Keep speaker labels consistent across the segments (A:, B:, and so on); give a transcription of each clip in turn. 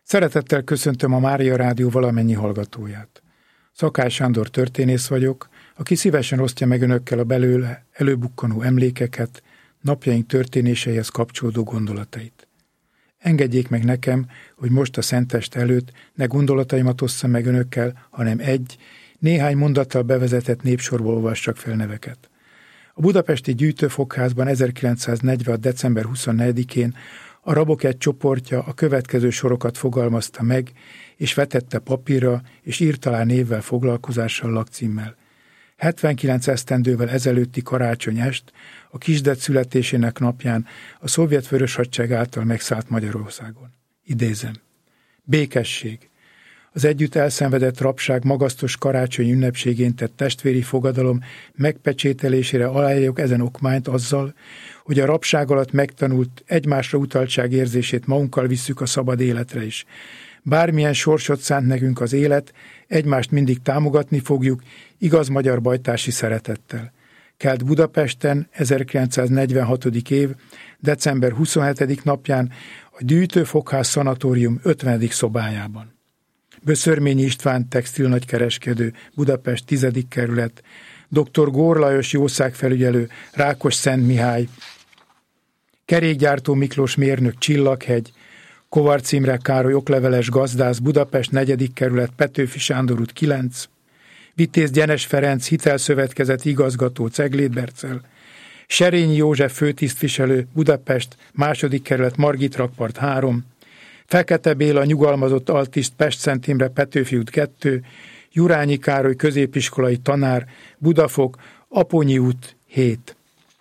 A: Szeretettel köszöntöm a Mária Rádió valamennyi hallgatóját. Szakály Sándor történész vagyok, aki szívesen osztja meg önökkel a belőle előbukkanó emlékeket, napjaink történéseihez kapcsolódó gondolatait. Engedjék meg nekem, hogy most a szenteste előtt ne gondolataimat osszam meg önökkel, hanem néhány mondattal bevezetett népsorból olvassak fel neveket. A budapesti gyűjtőfogházban 1946. december 24-én a rabok egy csoportja a következő sorokat fogalmazta meg, és vetette papírra, és írt alá névvel, foglalkozással, lakcímmel. 79 esztendővel ezelőtti karácsonyest, a kisded születésének napján a szovjet vörös hadsereg által megszállt Magyarországon. Idézem. Békesség. Az együtt elszenvedett rabság magasztos karácsony ünnepségén tett testvéri fogadalom megpecsételésére aláírjuk ezen okmányt azzal, hogy a rabság alatt megtanult egymásra utaltság érzését magunkkal visszük a szabad életre is. Bármilyen sorsot szánt nekünk az élet, egymást mindig támogatni fogjuk, igaz magyar bajtársi szeretettel. Kelt Budapesten 1946. év. december 27. napján a Gyűjtőfogház szanatórium 50. szobájában. Böszörményi István textilnagykereskedő, Budapest 10. kerület, dr. Gór Lajos jószágfelügyelő, Rákosszentmihály, kerékgyártó Miklós mérnök, Csillaghegy, Kovarcs Imre Károly okleveles gazdász, Budapest 4. kerület, Petőfi Sándor út 9, Vitéz Gyenes Ferenc hitelszövetkezet igazgató, Ceglédbercel, Serényi József főtisztviselő, Budapest 2. kerület, Margit rakpart 3, Fekete Béla nyugalmazott altiszt, Pest-Szent Imre, Petőfi út 2, Jurányi Károly középiskolai tanár, Budafok, Aponyi út 7.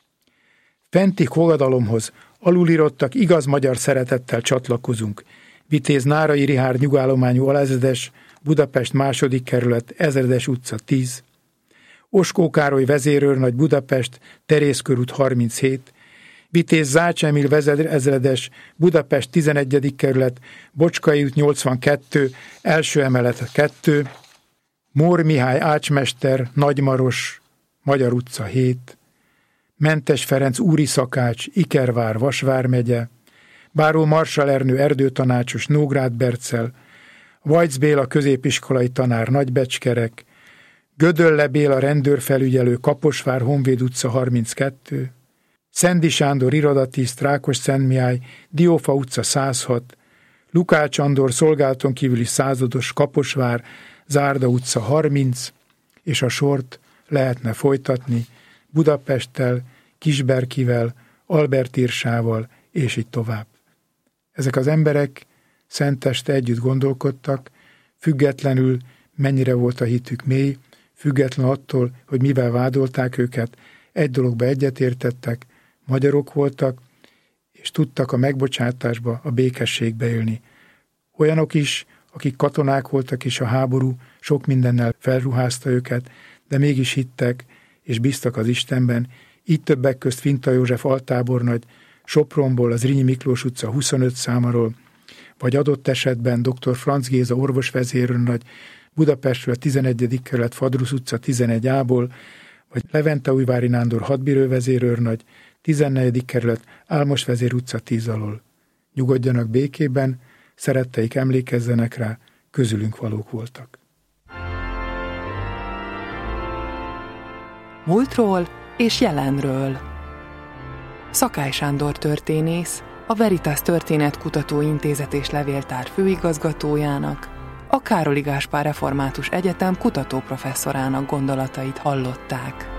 A: Fenti fogadalomhoz alulírottak igaz magyar szeretettel csatlakozunk. Vitéz Nárai Rihárd nyugállományú alezredes, Budapest 2. kerület, Ezredes utca 10. Oskó Károly vezérőrnagy, Budapest, Terészkör út 37. Vitéz Zács Emil vezérezredes, Budapest 11. kerület, Bocskai út 82, első emelet 2. Mór Mihály ácsmester, Nagymaros, Magyar utca 7. Mentes Ferenc úri szakács, Ikervár, Vas vármegye, Báró Marsall Ernő erdőtanácsos, Nógrád Bercel, Vajc Béla középiskolai tanár, Nagybecskerek, Gödölle Béla rendőrfelügyelő, Kaposvár, Honvéd utca 32, Szendi Sándor irodatiszt, Rákosszentmihály, Diófa utca 106, Lukács Andor szolgálaton kívüli százados, Kaposvár, Zárda utca 30, és a sort lehetne folytatni Budapesttel, Kisberkivel, Albert Irsával, és így tovább. Ezek az emberek szenteste együtt gondolkodtak, függetlenül mennyire volt a hitük mély, független attól, hogy mivel vádolták őket, egy dologba egyetértettek, magyarok voltak, és tudtak a megbocsátásba, a békességbe élni. Olyanok is, akik katonák voltak, és a háború sok mindennel felruházta őket, de mégis hittek, és bíztak az Istenben, így többek közt Finta József altábornagy, Sopronból az Zrínyi Miklós utca 25 számáról, vagy adott esetben dr. Franz Géza orvosvezérőrnagy, Budapestről a 11. kerület, Fadrusz utca 11A-ból, vagy Levente-Újvári Nándor hadbíróvezérőrnagy, 14. kerület, Álmos vezér utca 10 alól. Nyugodjanak békében, szeretteik emlékezzenek rá, közülünk valók voltak.
B: Múltról és jelenről. Szakály Sándor történész, a Veritas Történetkutató Intézet és Levéltár főigazgatójának, a Károli Gáspár Református Egyetem kutatóprofesszorának gondolatait hallották.